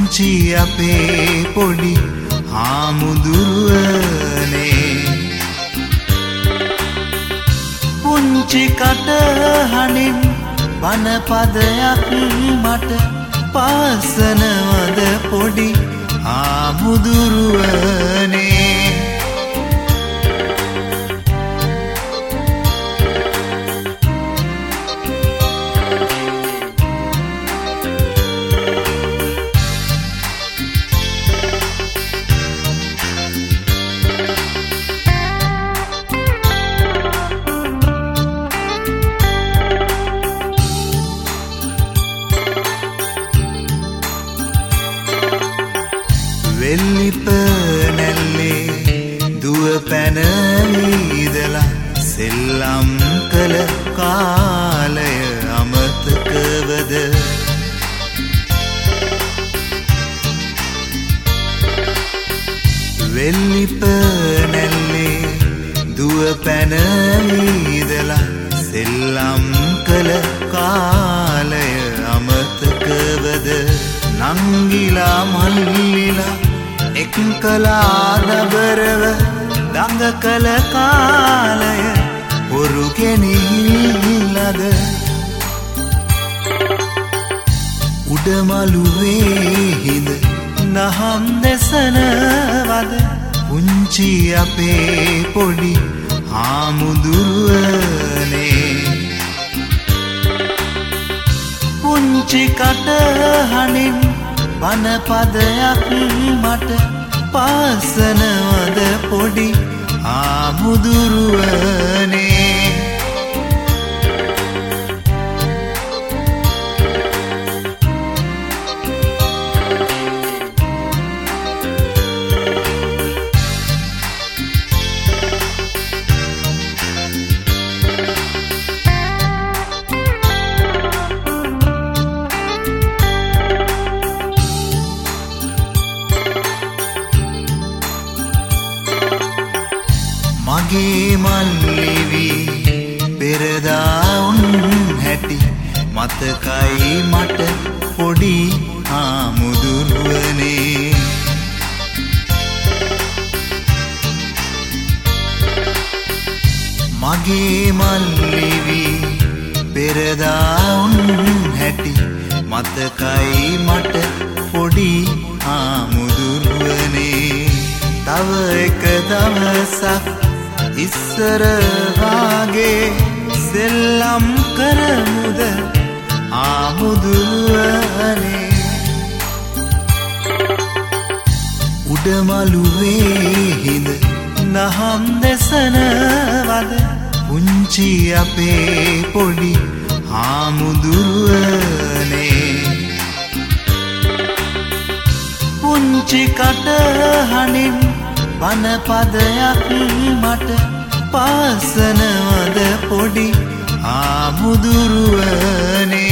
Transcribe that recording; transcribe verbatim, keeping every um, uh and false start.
පුංචි අපේ පොඩි හාමුදුරුවනේ පුංචි කටහඬින් බණ පදයක් මට පාසනවද පොඩි හාමුදුරුවනේ වෙල්ලිප නැල්ලේ දුව පැනවීදලා සෙල්ලම් කළ කාලය අමතකවද වෙල්ලිප නැල්ලේ දුව පැනවීදලා සෙල්ලම් කළ කාලය අමතකවද නංගිලා මල්ලිලා එක් කලා දබරව දඟ කළ කාලය පොරු කෙනිලද උඩමළුවේ හිඳ නහම් දෙසනවද පුංචි අපේ පොඩි හාමුදුරුවනේ පුංචි කටහඬින් බණ පදයක් මට පාසනවද පොඩි හාමුදුරුවනේ මගේ මල්ලිවි පෙරදා උන් හැටි මතකයි මට පොඩි හාමුදුරුවනේ මගේ මල්ලිවි පෙරදා උන් හැටි මතකයි මට පොඩි හාමුදුරුවනේ තව එක දවසක් ඉස්සර වාගේ සෙල්ලම් කරමුද හාමුදුරුවනේ උඩමළුවේ හිඳ නහම් දෙසනවද පුංචි අපේ පොඩි හාමුදුරුවනේ පුංචි කටහඬින් බණ පදයක් මට පාසනවද පොඩි හාමුදුරුවනේ